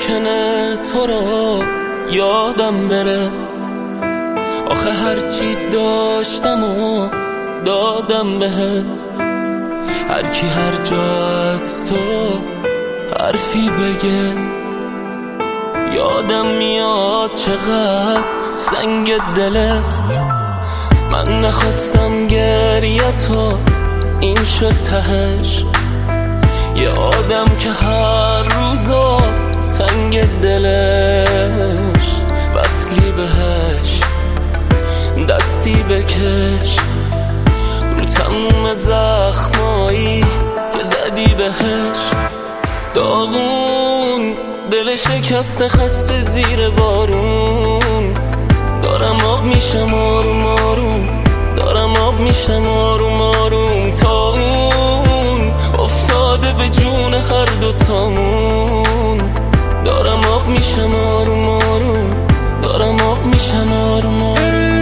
ممکنه تو رو یادم بره. آخه هرچی داشتم و دادم بهت. هر کی هر جا از تو حرفی بگه یادم میاد چقدر سنگ دلت. من نخواستم گریه تو این شد تهش. یه آدم که هر روزا تنگ دلش. وصلی بهش دستی بکش رو تموم زخمایی که زدی بهش. داغون دل شکسته خسته زیر بارون. دارم آب میشم آروم آروم. دارم آب میشم آروم آروم. تا اون افتاده به جون هر دوتامون. دارم آب میشم آروم آروم. دارم آب میشم آروم آروم.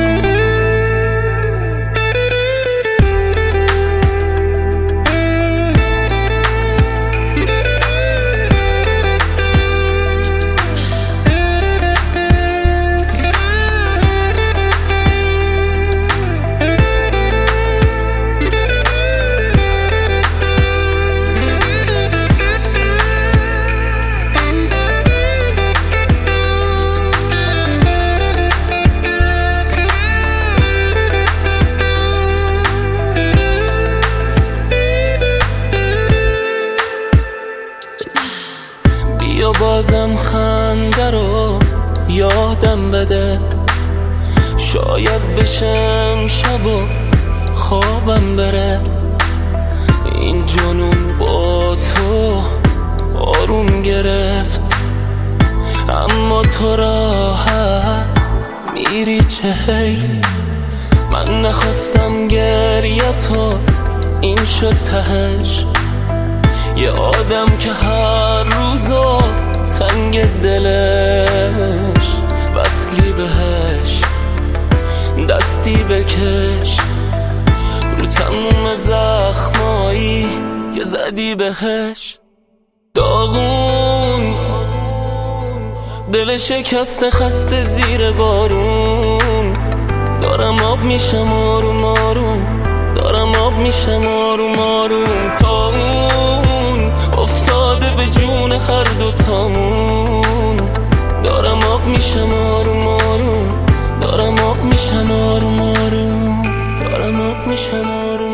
یا بازم خنده رو یادم بده. شاید بشم شب و خوابم بره. این جنون با تو آروم گرفت. اما تو راحت میری چه حیف. من نخواستم گریه تو این شد تهش. یه آدم که هر روزا تنگ دلش. وصلی بهش دستی بکش رو تموم زخمایی که زدی بهش. داغون دل شکسته خسته زیر بارون. دارم آب میشم آروم آروم. دارم آب میشم آروم آروم. تا اون افتاده به جون هر دوتامون. دارم آب میشم آروم آروم. دارم آب میشم آروم آروم. دارم آب میشم آروم.